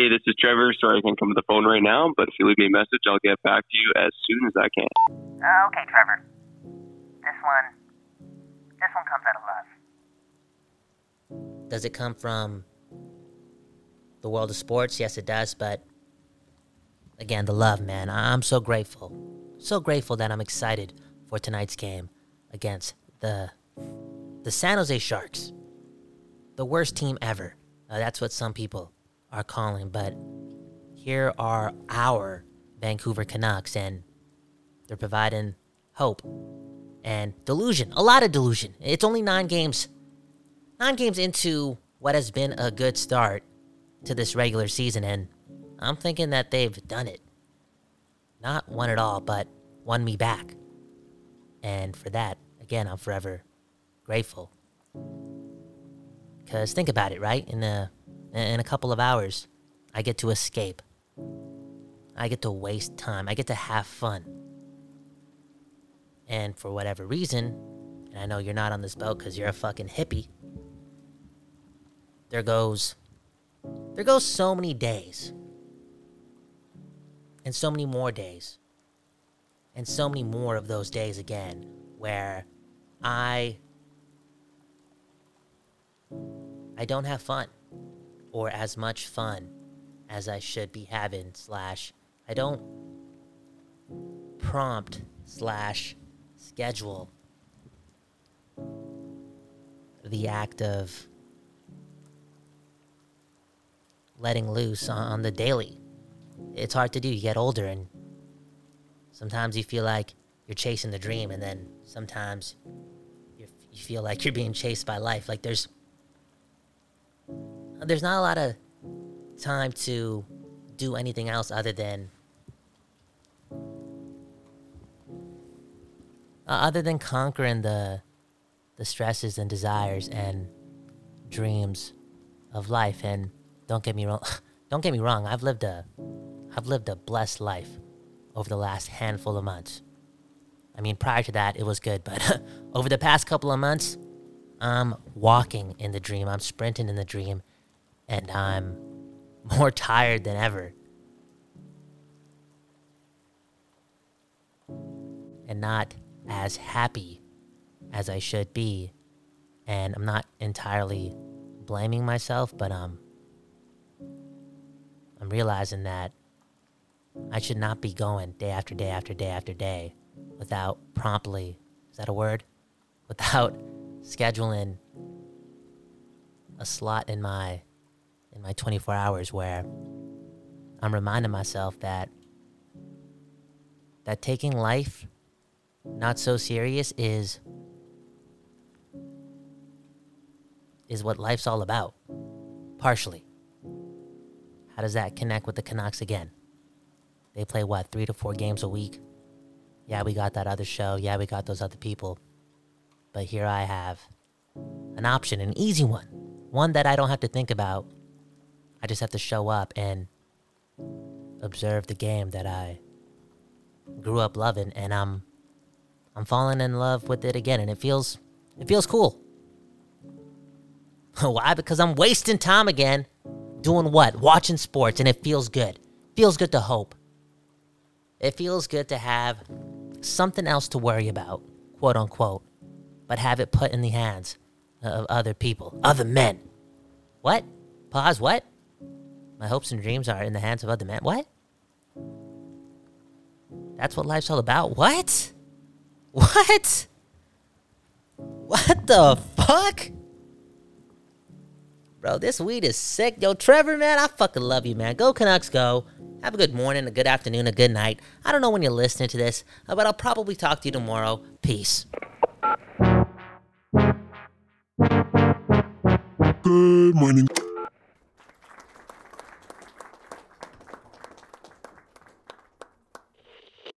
Hey, this is Trevor. Sorry I can't come to the phone right now, but if you leave me a message, I'll get back to you as soon as I can. Okay, Trevor. This one comes out of love. Does it come from the world of sports? Yes, it does, but again, the love, man. I'm so grateful. So grateful that I'm excited for tonight's game against the San Jose Sharks. The worst team ever. That's what some people are calling, but here are our Vancouver Canucks, and they're providing hope and delusion. A lot of delusion. It's only 9 games. 9 games into what has been a good start to this regular season, and I'm thinking that they've done it. Not won it all, but won me back. And for that, again, I'm forever grateful. Because think about it, right? In a couple of hours, I get to escape. I get to waste time. I get to have fun. And for whatever reason, and I know you're not on this boat because you're a fucking hippie, there goes so many days. And so many more days. And so many more of those days again where I don't have fun, or as much fun as I should be having, / I don't prompt / schedule the act of letting loose on the daily. It's hard to do. You get older, and sometimes you feel like you're chasing the dream, and then sometimes you feel like you're being chased by life. Like there's not a lot of time to do anything else other than conquering the stresses and desires and dreams of life. And don't get me wrong, I've lived a blessed life over the last handful of months. I mean, prior to that, it was good, but over the past couple of months, I'm walking in the dream. I'm sprinting in the dream, and I'm more tired than ever. And not as happy as I should be. And I'm not entirely blaming myself, but I'm realizing that I should not be going day after day after day after day without promptly, is that a word? Without scheduling a slot in my 24 hours where I'm reminding myself that taking life not so serious is what life's all about. Partially. How does that connect with the Canucks again? They play 3 to 4 games a week? Yeah, we got that other show. Yeah, we got those other people. But here I have an option, an easy one. One that I don't have to think about. I just have to show up and observe the game that I grew up loving, and I'm falling in love with it again, and it feels cool. Why? Because I'm wasting time again doing what? Watching sports, and it feels good. Feels good to hope. It feels good to have something else to worry about, quote unquote, but have it put in the hands of other people, other men. What? Pause, what? My hopes and dreams are in the hands of other men. What? That's what life's all about. What? What? What the fuck? Bro, this weed is sick. Yo, Trevor, man, I fucking love you, man. Go Canucks, go. Have a good morning, a good afternoon, a good night. I don't know when you're listening to this, but I'll probably talk to you tomorrow. Peace. Good morning.